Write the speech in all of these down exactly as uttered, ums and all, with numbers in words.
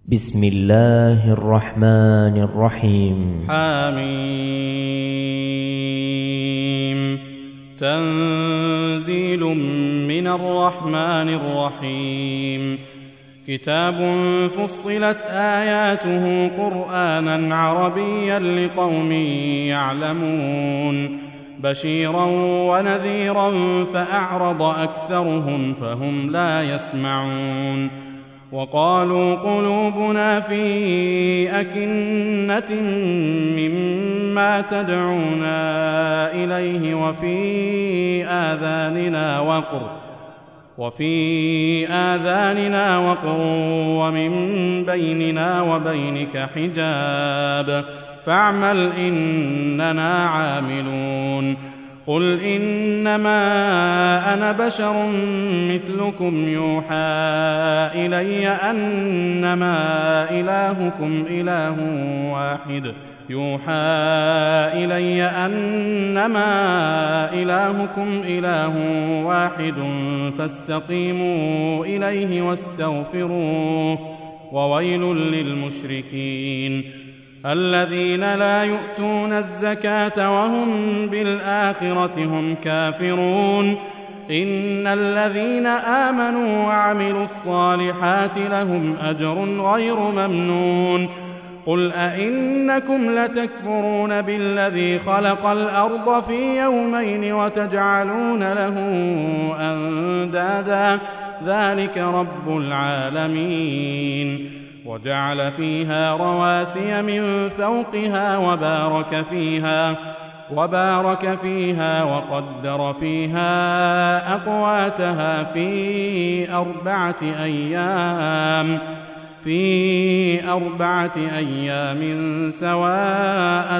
بسم الله الرحمن الرحيم. حميم. تنزيل من الرحمن الرحيم. كتاب فصلت آياته قرآنا عربيا لقوم يعلمون بشيرا ونذيرا فأعرض أكثرهم فهم لا يسمعون. وقالوا قلوبنا في أكنة مما تدعونا إليه وفي آذاننا وقر وفي آذاننا وقر ومن بيننا وبينك حجاب فاعمل إننا عاملون. قل إنما أنا بشر مثلكم يوحى إلي أنما إلهكم إله واحد يوحى إلي أنما إلهكم إله واحد فاستقيموا إليه واستغفروه وويل للمشركين الذين لا يؤتون الزكاة وهم بالآخرة هم كافرون. إن الذين آمنوا وعملوا الصالحات لهم أجر غير ممنون. قل أئنكم لتكفرون بالذي خلق الأرض في يومين وتجعلون له أندادا ذلك رب العالمين. وجعل فيها رواسي من فوقها وبارك فيها وبارك فيها وقدر فيها أقواتها في أربعة أيام في أربعة أيام سواء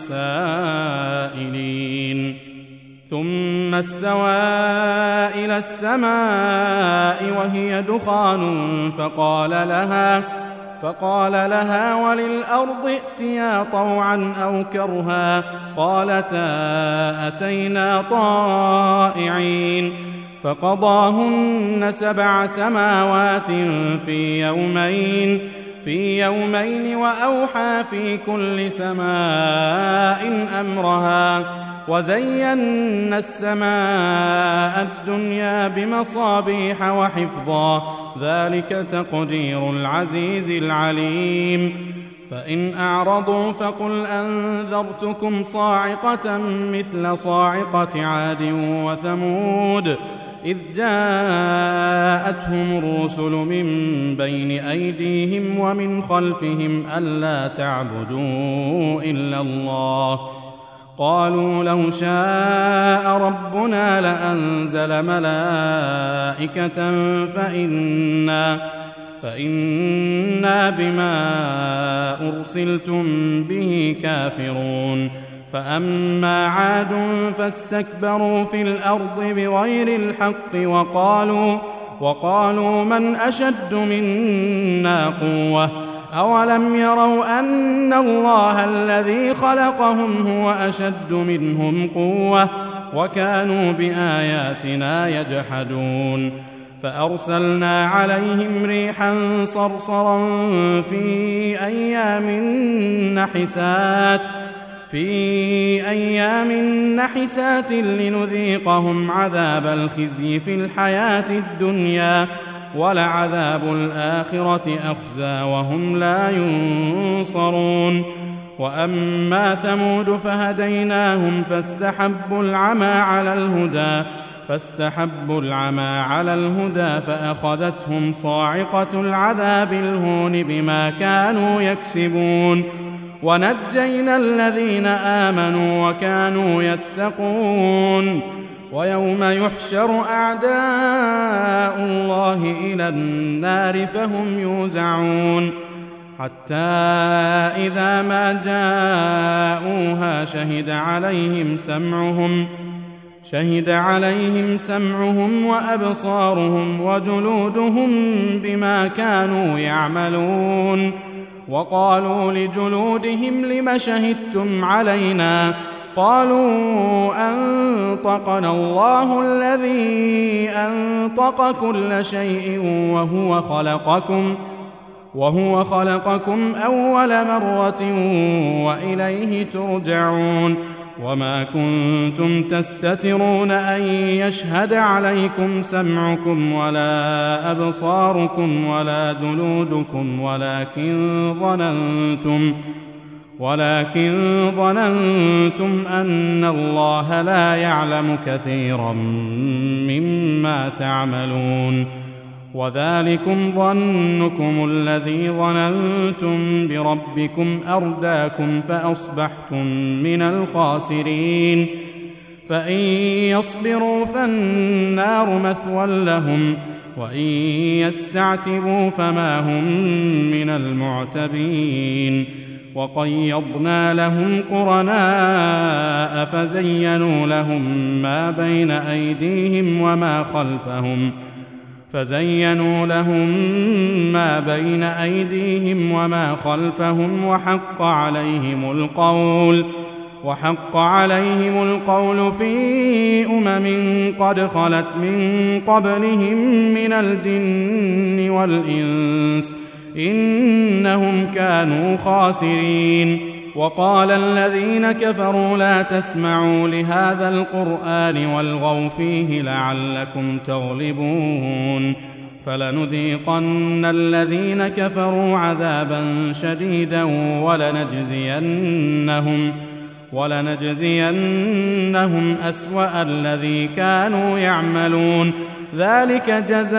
للسائلين. ثم استوى إلى السماء وهي دخان فقال لها فقال لها وللأرض ائتيا طوعا أو كرها قالتا أتينا طائعين. فقضاهن سبع سماوات في يومين في يومين وأوحى في كل سماء أمرها وزينا السماء الدنيا بمصابيح وحفظا ذلك تقدير العزيز العليم. فإن أعرضوا فقل أنذرتكم صاعقة مثل صاعقة عاد وثمود إذ جاءتهم الرسل من بين أيديهم ومن خلفهم ألا تعبدوا إلا الله قالوا لو شاء ربنا لأنزل ملائكة فإنا فإنا بما أرسلتم به كافرون. فأما عاد فاستكبروا في الأرض بغير الحق وقالوا وقالوا من أشد منا قوة أولم يروا أن الله الذي خلقهم هو أشد منهم قوة وكانوا بآياتنا يجحدون. فأرسلنا عليهم ريحا صرصرا في أيام نحسات في أيام نحسات لنذيقهم عذاب الخزي في الحياة الدنيا ولعذاب الآخرة أخزى وهم لا ينصرون. وأما ثمود فهديناهم فاستحبوا العمى على الهدى فاستحبوا العمى على الهدى فأخذتهم صاعقة العذاب الهون بما كانوا يكسبون. ونجينا الذين آمنوا وكانوا يتقون. ويوم يحشر أعداء الله إلى النار فهم يوزعون حتى إذا ما جاءوها شهد عليهم سمعهم شهد عليهم سمعهم وأبصارهم وجلودهم بما كانوا يعملون. وقالوا لجلودهم لم شهدتم علينا قالوا أنطقنا الله الذي أنطق كل شيء وهو خلقكم وهو خلقكم أول مرة وإليه ترجعون وما كنتم تستترون أن يشهد عليكم سمعكم ولا أبصاركم ولا جلودكم ولكن ظننتم ولكن ظننتم أن الله لا يعلم كثيرا مما تعملون وذلكم ظنكم الذي ظننتم بربكم أرداكم فأصبحتم من الخاسرين فإن يصبروا فالنار مثوى لهم وإن يستعتبوا فما هم من المعتبين وقيضنا لهم قرناء فزينوا لهم ما بين أيديهم وما خلفهم فزينوا لهم ما بين أيديهم وما خلفهم وحق عليهم القول وحق عليهم القول في أمم قد خلت من قبلهم من الجن والإنس إنهم كانوا خاسرين وقال الذين كفروا لا تسمعوا لهذا القرآن والغوا فيه لعلكم تغلبون فلنذيقن الذين كفروا عذابا شديدا ولنجزينهم ولنجزينهم أسوأ الذي كانوا يعملون ذلك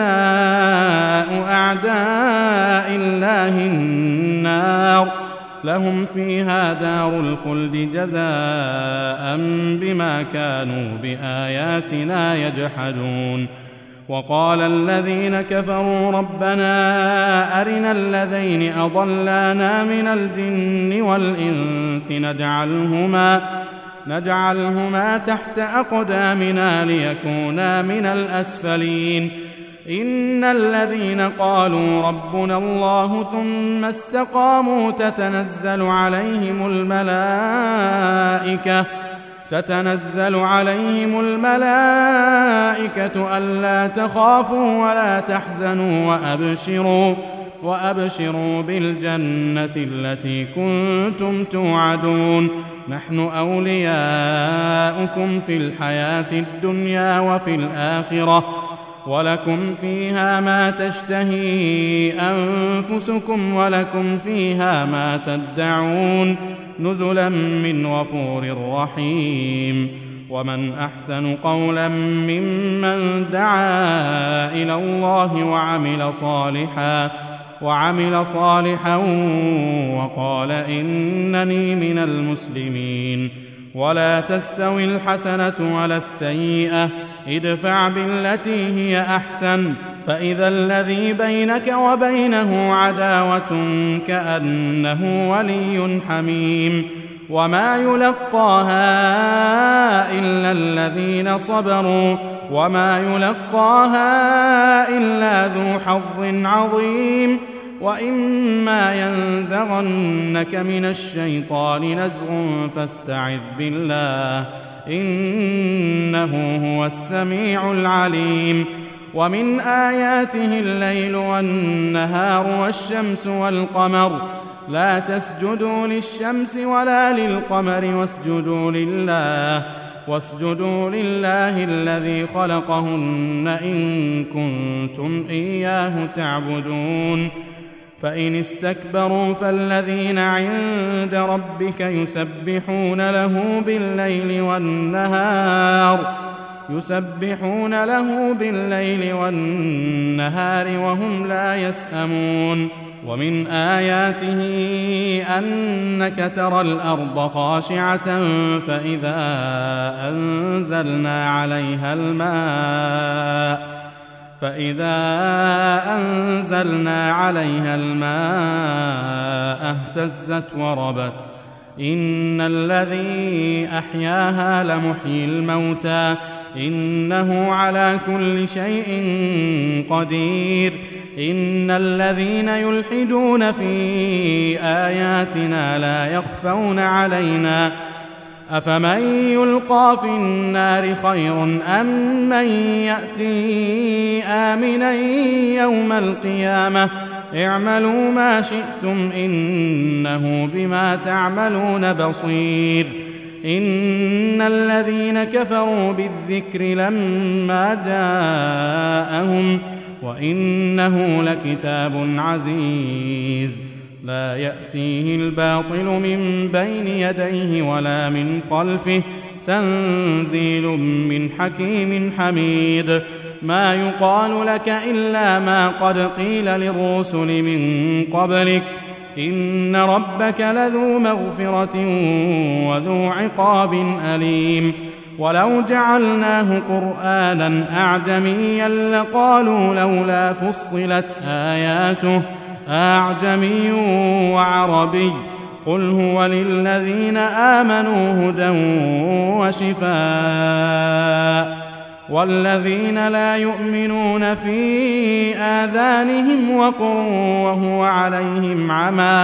جزاء أعداء الله النار لهم فيها دار الخلد جزاء بما كانوا بآياتنا يجحدون وقال الذين كفروا ربنا أرنا الذين أضلانا من الجن والإنس نجعلهما نجعلهما تحت أقدامنا ليكونا من الأسفلين إن الذين قالوا ربنا الله ثم استقاموا تتنزل عليهم الملائكة تتنزل عليهم الملائكة ألا تخافوا ولا تحزنوا وأبشروا وأبشروا بالجنة التي كنتم توعدون نحن أولياؤكم في الحياة الدنيا وفي الآخرة ولكم فيها ما تشتهي أنفسكم ولكم فيها ما تدعون نزلا من غفور رحيم ومن أحسن قولا ممن دعا إلى الله وعمل صالحا وعمل صالحا وقال إنني من المسلمين ولا تستوي الحسنة ولا السيئة ادفع بالتي هي أحسن فإذا الذي بينك وبينه عداوة كأنه ولي حميم وما يلقاها إلا الذين صبروا وما يلقاها إلا ذو حظ عظيم وإما ينزغنك من الشيطان نزغ فاستعذ بالله إنه هو السميع العليم ومن آياته الليل والنهار والشمس والقمر لا تسجدوا للشمس ولا للقمر واسجدوا لله واسجدوا لله الذي خلقهن إن كنتم إياه تعبدون فإن استكبروا فالذين عند ربك يسبحون له بالليل والنهار يسبحون له بالليل والنهار وهم لا يسأمون ومن آياته أنك ترى الأرض خاشعة فإذا أنزلنا عليها الماء فإذا أنزلنا عليها الماء اهتزت وربت إن الذي أحياها لمحيي الموتى إنه على كل شيء قدير إن الذين يلحدون في آياتنا لا يخفون علينا أفمن يلقى في النار خير أم من يأتي آمنا يوم القيامة اعملوا ما شئتم إنه بما تعملون بصير. إن الذين كفروا بالذكر لما جاءهم وإنه لكتاب عزيز لا يأتيه الباطل من بين يديه ولا من خلفه تنزيل من حكيم حميد. ما يقال لك إلا ما قد قيل للرسل من قبلك إن ربك لذو مغفرة وذو عقاب أليم. ولو جعلناه قرآنا أعجميا لقالوا لولا فصلت آياته أعجمي وعربي قل هو للذين آمنوا هدى وشفاء والذين لا يؤمنون في آذانهم وقر وهو عليهم عمى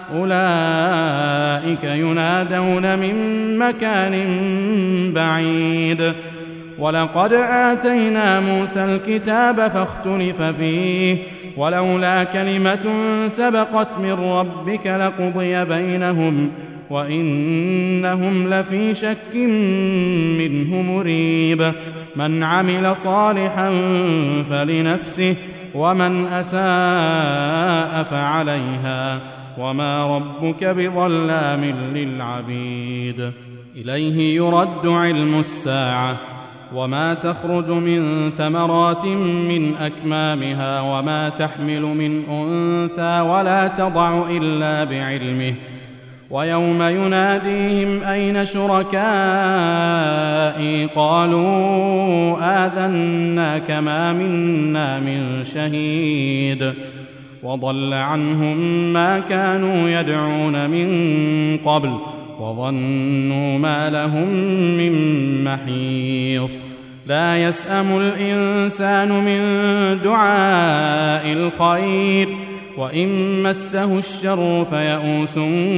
أولئك ينادون من مكان بعيد. ولقد آتينا موسى الكتاب فاختلف فيه ولولا كلمة سبقت من ربك لقضي بينهم وإنهم لفي شك منه مريب. من عمل صالحا فلنفسه ومن أساء فعليها وما ربك بظلام للعبيد. إليه يرد علم الساعة وما تخرج من ثمرات من أكمامها وما تحمل من أنثى ولا تضع إلا بعلمه. ويوم يناديهم أين شركائي قالوا آذناك ما منا من شهيد وضل عنهم ما كانوا يدعون من قبل وظنوا ما لهم من محيص. لا يسأم الإنسان من دعاء الخير وإن مسه الشر فيئوس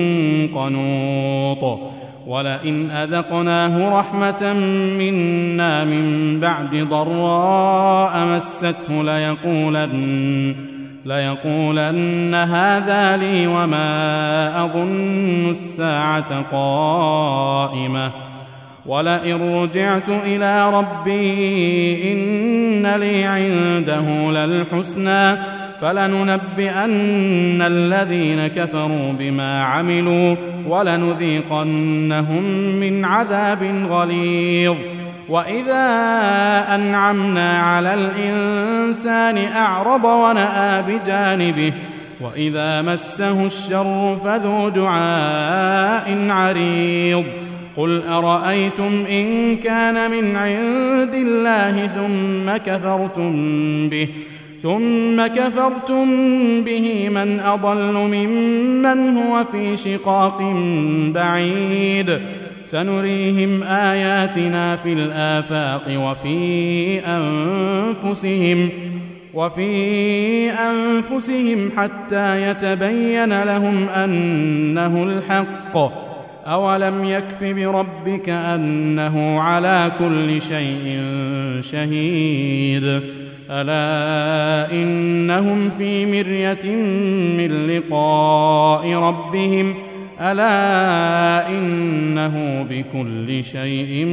قنوط. ولئن أذقناه رحمة منا من بعد ضراء مسته ليقولن, ليقولن هذا لي وما أظن الساعة قائمة ولئن رجعت إلى ربي إن لي عنده للحسنى فلننبئن الذين كفروا بما عملوا ولنذيقنهم من عذاب غليظ. وإذا أنعمنا على الإنسان أعرض ونأى بجانبه وإذا مسه الشر فذو دعاء عريض. قل أرأيتم إن كان من عند الله ثم كفرتم به ثم كفرتم به من أضل ممن هو في شقاق بعيد. سنريهم آياتنا في الآفاق وفي أنفسهم وفي أنفسهم حتى يتبين لهم أنه الحق. أولم يكف بربك أنه على كل شيء شهيد. ألا إنهم في مرية من لقاء ربهم ألا إنه بكل شيء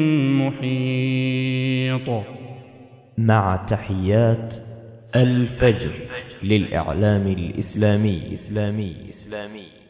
محيط. مع تحيات الفجر للإعلام الإسلامي. إسلامي إسلامي